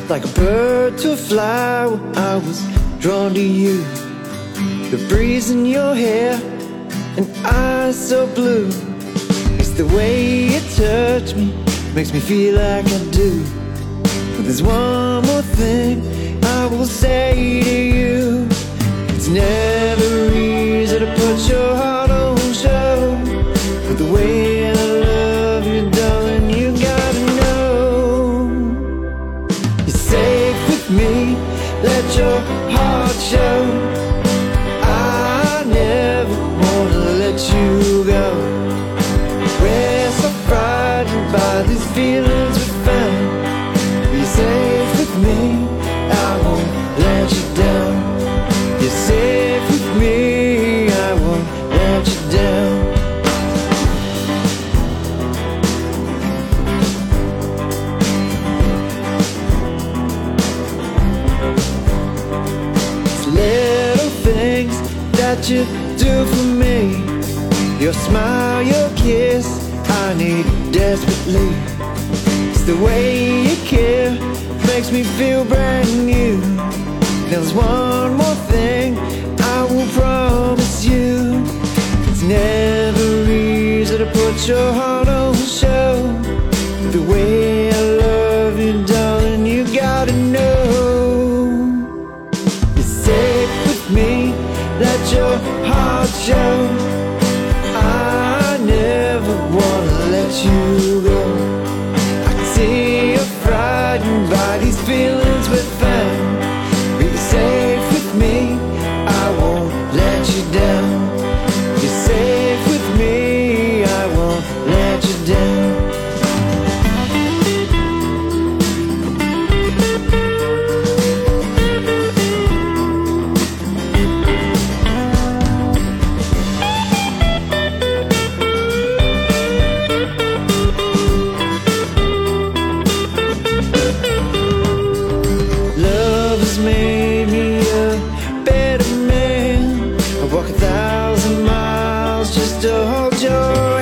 Like a bird to a flower, I was drawn to you. The breeze in your hair and eyes so blue. It's the way you touch me, makes me feel like I do. But there's one more thing I will say to you. It's never easy to put your heart on show, but the way I love you, darling, you gotta know. You're safe with me, let your heart show. I never wanna let you go. We're so frightened by these feelings we found. Be safe with me, I won't let you down. You're safe with me, I won't let you down. It's little things that you do for me. Your smile, your kiss, I need desperately. It's the way you care, makes me feel brand new. There's one more thing I will promise you. It's never easy to put your heart on show. The way I love you, darling, you gotta know. You're safe with me, let your heart show. I never wanna let you go. I can see you're frightened by these feelings we found. Be safe with me, I won't let you down. You're safe with me, I won't let you down. Love has made me a better man. I walk 1,000 miles just to hold your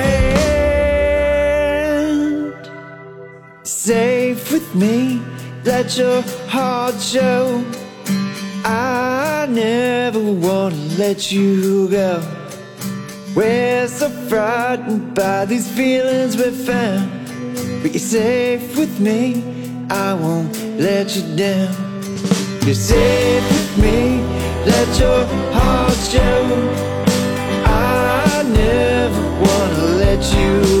hand. Safe with me, let your heart show. I never wanna let you go. We're so frightened by these feelings we found. But you're safe with me, I won't let you down. You're safe with me, let your heart show. I never wanna let you